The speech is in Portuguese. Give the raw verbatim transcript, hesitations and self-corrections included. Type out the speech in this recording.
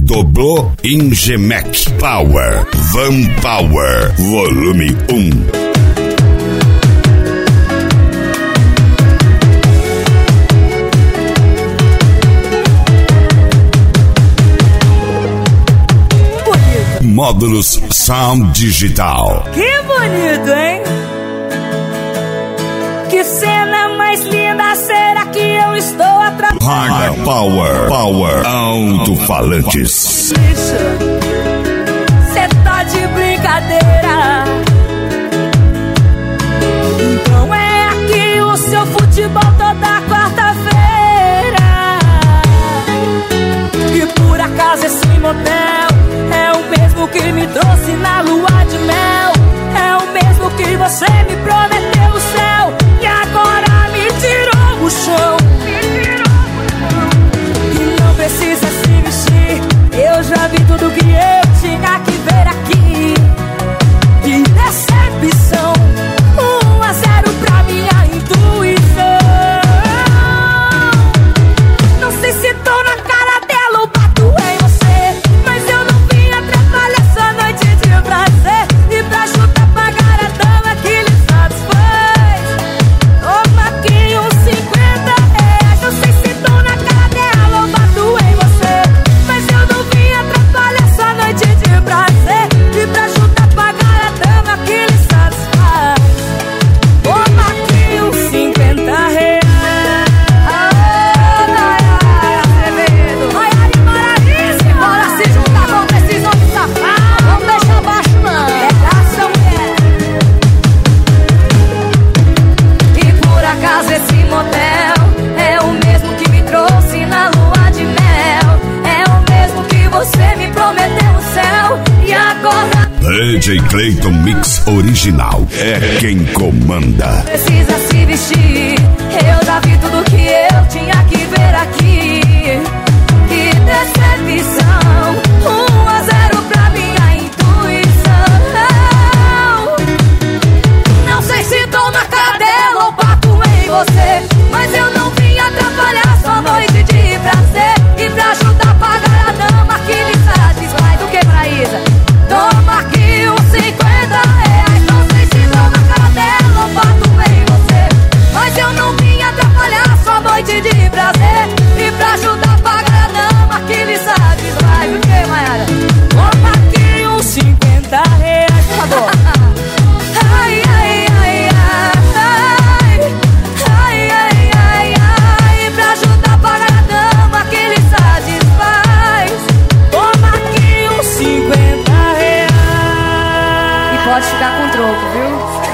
Doblô Ingemec Power. Van Power, volume um. Módulos Sound Digital. Que bonito, hein? Que cena mais linda, será que eu estou atrapalhando? High Power, Power, alto-falantes. Cê tá de brincadeira. Então é aqui o seu futebol toda quarta-feira. E por acaso esse motel é o mesmo que me trouxe na lua de mel. É o mesmo que você me prometeu o céu e agora me tirou o chão. E não precisa se vestir, eu já vi tudo que eu tinha que ver aqui. Que decepção, um a zero pra minha intuição. Não sei se tô na cara dela ou bato em você, mas eu não vim atrapalhar essa noite de prazer. E pra chutar pagar a dama que lhe satisfaz, toma aqui uns cinquenta reais. Não sei se tô na cara dela ou bato em você, mas eu não vim atrapalhar essa noite de prazer. E pra chutar pagar a dama que lhe satisfaz, toma aqui uns cinquenta reais. Esse motel é o mesmo que me trouxe na lua de mel. É o mesmo que você me prometeu o céu e agora D J Clayton Mix Original é quem comanda. Precisa se vestir, eu já vi tudo que eu tinha que ver aqui. Que decepção, um a zero pra minha intuição. Não sei se tô na cara dela ou bato em você, mas eu não vim atrapalhar sua noite de prazer. E pra ajudar a pagar a dama que lhe satisfaz. O que, Paraísa? Toma aqui uns cinquenta reais. Não sei se tô na cara dela ou bato em você, mas eu não vim atrapalhar sua noite de prazer. E pra ajudar a pagar a dama que lhe satisfaz. O que, Mayara? Toma aqui uns cinquenta reais, por favor. Ai, ai, ai, ai. Ai, ai, ai, ai. Pra ajudar a pagar a dama que lhe satisfaz, toma aqui uns cinquenta reais. E pode ficar com troco, viu?